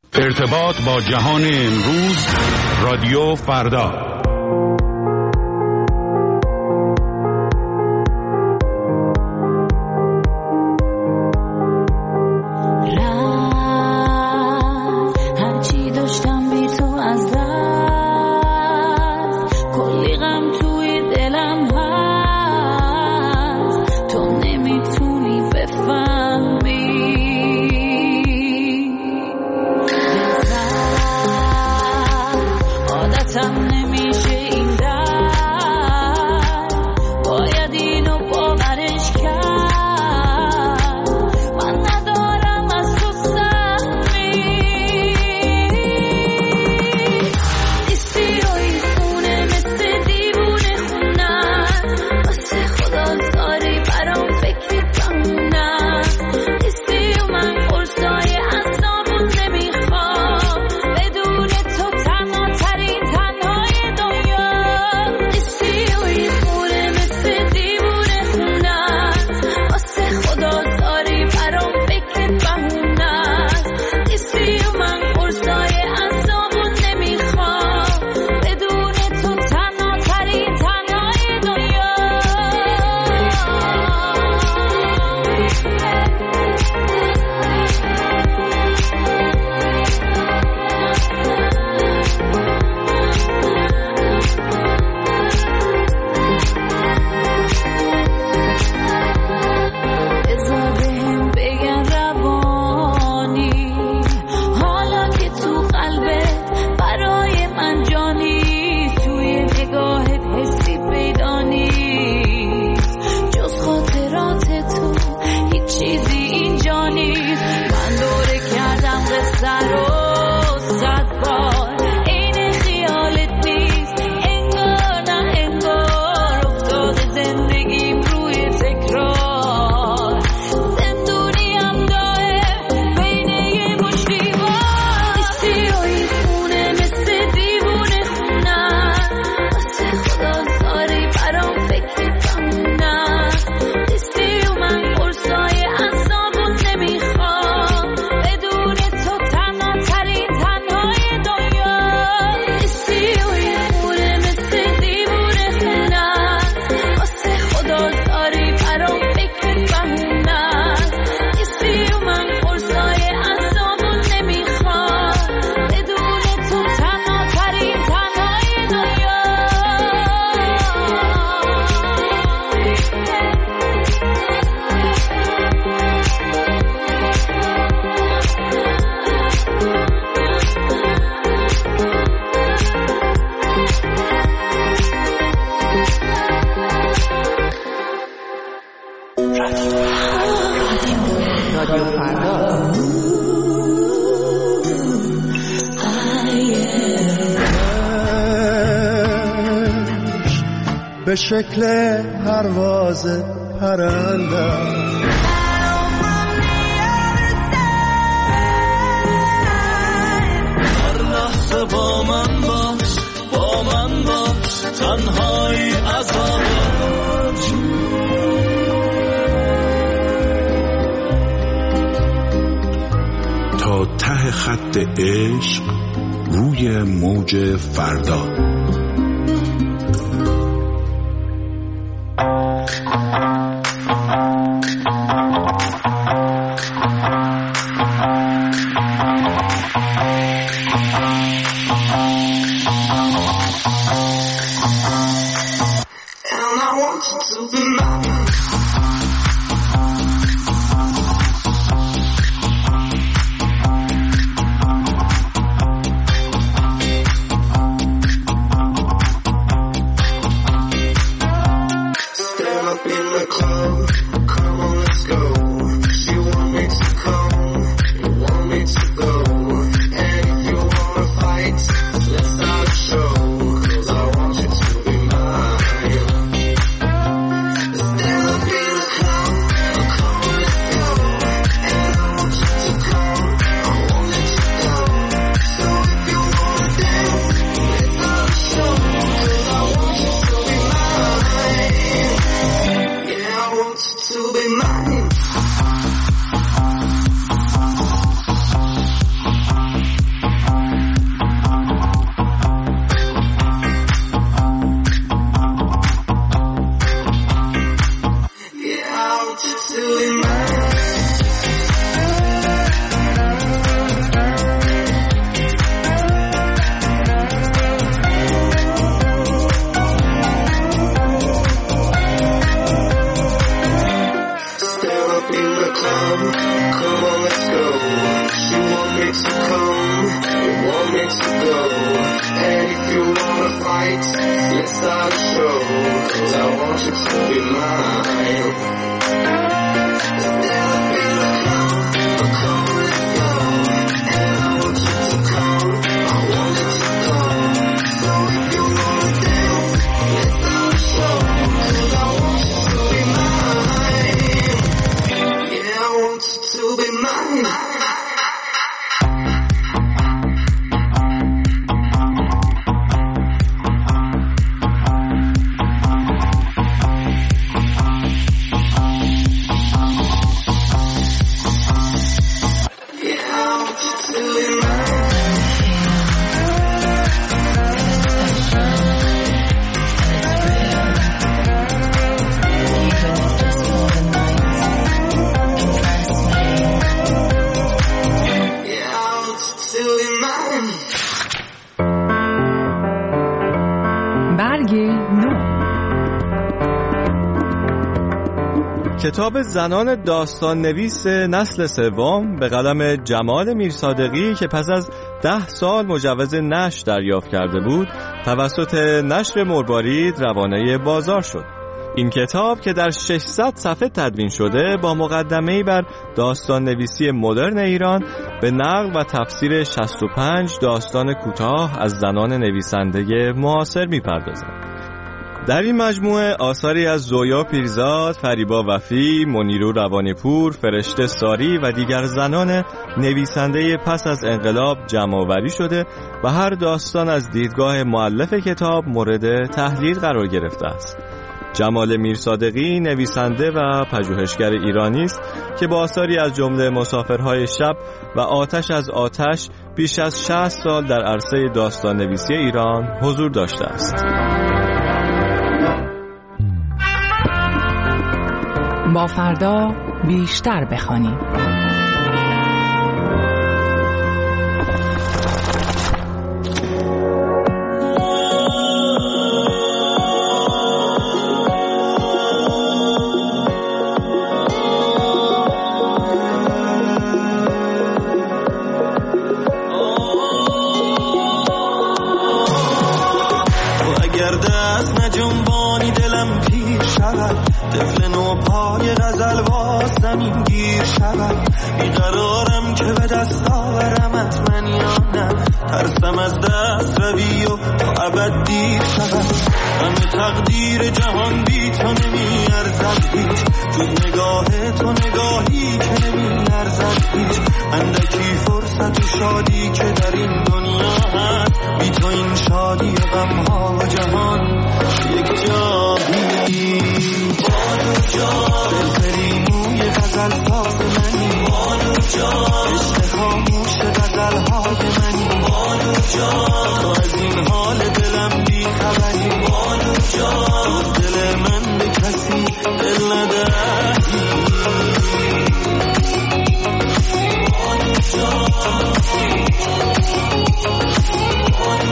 ارتباط با جهان امروز، رادیو فردا. به شکل پرواز پرنده هر لحظه با من باش تنهایی عذابت تا ته خط عشق روی موج فردا. me to come, you want me to go. Hey, if you wanna fight, let's start a show. 'Cause I want you to be mine. کتاب زنان داستان نویس نسل سوم به قلم جمال میرصادقی که پس از 10 سال مجوز نشر دریافت کرده بود توسط نشر مروارید روانه بازار شد. این کتاب که در 600 صفحه تدوین شده با مقدمه‌ای بر داستان نویسی مدرن ایران به نقل و تفسیر 65 داستان کوتاه از زنان نویسنده معاصر می‌پردازد. در این مجموعه آثاری از زویا پیرزاد، فریبا وفی، منیرو روانی‌پور، فرشته ساری و دیگر زنان نویسنده پس از انقلاب جمع‌آوری شده و هر داستان از دیدگاه مؤلف کتاب مورد تحلیل قرار گرفته است. جمال میرصادقی نویسنده و پژوهشگر ایرانی است که با آثاری از جمله مسافرهای شب و آتش از آتش بیش از 60 سال در عرصه داستان نویسی ایران حضور داشته است. با فردا بیشتر بخوانیم. اگر دست نجنبانی دلم پیر شود، طفل نو پای غزل باز زمین گیر شود. بیقرارم که به دست آورمت من یا نه، ترسم از دست روی و تا ابد دیر شود. همه تقدیر جهان بی تو نمی ارزد هیچ، جز نگاه تو نگاهی که نمی ارزد هیچ. اندکی فرصت و شادی که در این دنیا هست، بی تو این شادی و غمها و جهان یک جایی. بانو جان دلبری موی غزل ساز منی، بانو جان عشق خاموش غزلهای منی، بانو جان تو از این حال دلم بی خبری، بانو جان تو دل من به کسی دل ندهی، بانو جان بانو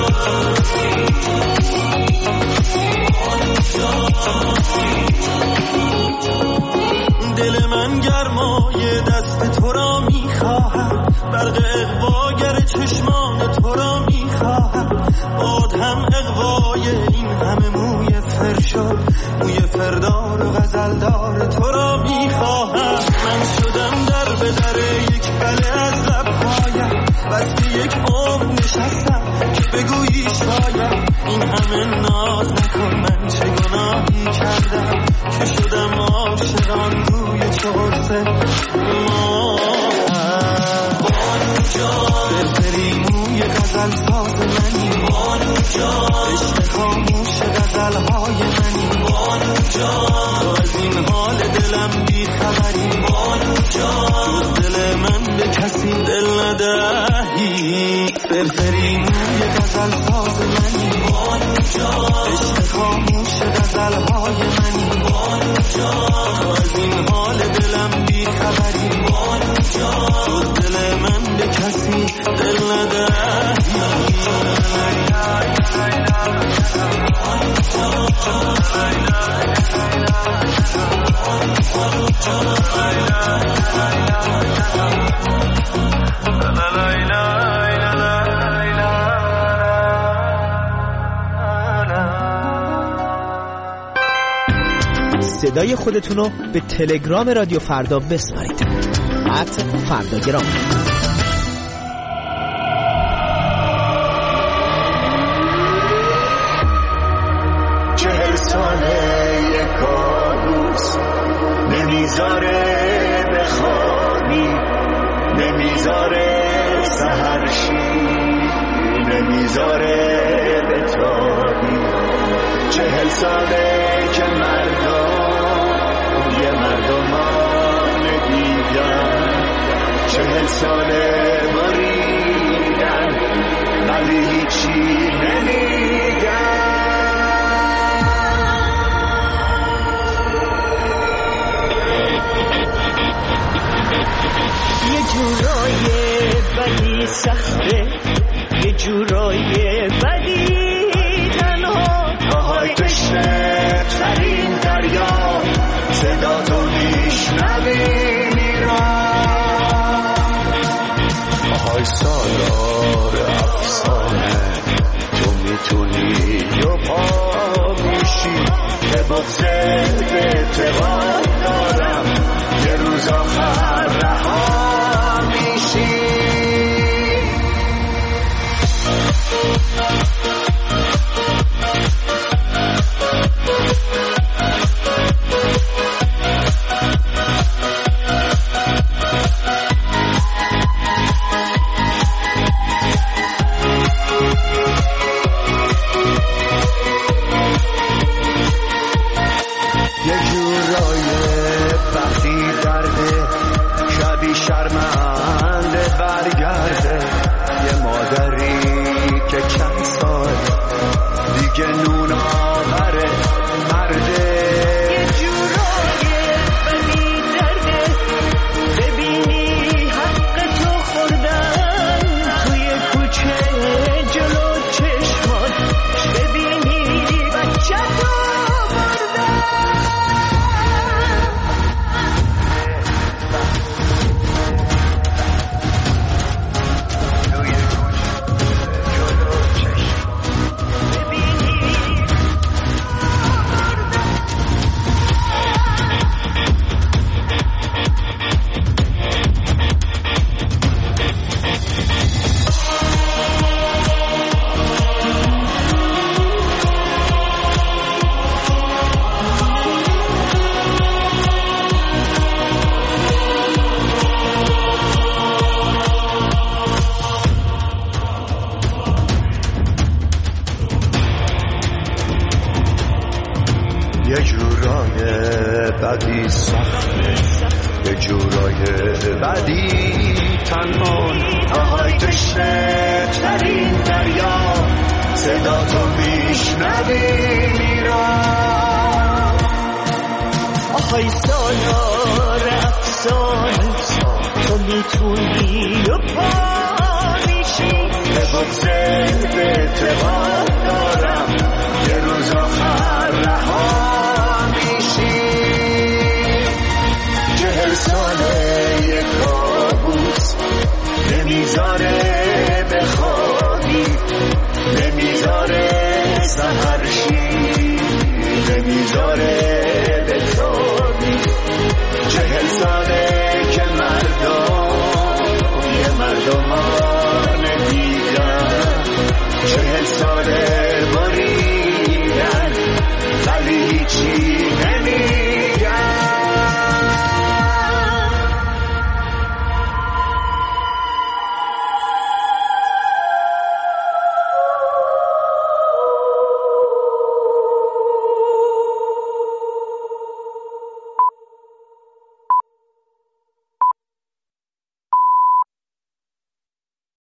جان. دل من گرمای دست تو را میخواهد، برق اغواگر چشمان تو را میخواهد. باد هم اغوای این همه موی فرشو، موی فردار و غزلدار تو را میخواهد. من شدم در به در یک بله از لبهایم، بس یک عمر نشستم که بگویی شاید. این همه ناز نکن، من چه گناهی کردم که شدم عاشقان روی چهارسه ما. بانو جان دلبری موی غزل ساز منی، بانو جان عشق خاموش غزلهای منی، بانو جان تو از این حال دلم بی خبری، بانو جان جز دل من به کسی دل ندهی. فرفری موی غزل ساز منی، بانو جان عشق خاموش غزلهای منی، بانو جان تو از این حال دلم بی خبری، بانو جان جز دل من به کسی دل ندهی. بانو جان صدای خودتون رو به تلگرام رادیو فردا بسپارید. @فرداگرام. نمیذاره بخوابی، نمیذاره سحر شی، نمیذاره بتابی. 40 ساله که مردم یه مردمان دیگر، 40 ساله بریدن ولی هیچی نمیگن. یه جورای بدی سخته، یه جورای بدی تنها، پاهای تشنه ترین دریا، صدا تو میشنوی میران. پاهای سالار افسانه، تو میتونی و پا میشی. به بغض اعتقاد دارم یه روز آخر رها میشی. یه جورای وقتی درده شبی شرمنده برگرده. یه مادری که چند سال دیگه نون آوره مرده. یه جورای بدی درده ببینی حق تو خوردن توی کوچه جلو چشمات، ببینی بچه تو یه جورای بدی سخته، یه جورای بدی تنها، پاهای تشنه ترین دریا، صدا تو میشنوی میران. آهای سالار افسانه، تو میتونی و پا میشی. به بغض اعتقاد دارم یه روز آخر رها میشی. 40 ساله یه کابوس نمیذاره بخوابی، نمیذاره سحر شی، نمیذاره بتابی. 40 ساله که مردم یه مردمان دیگر، 40 ساله بریدن ولی هیچی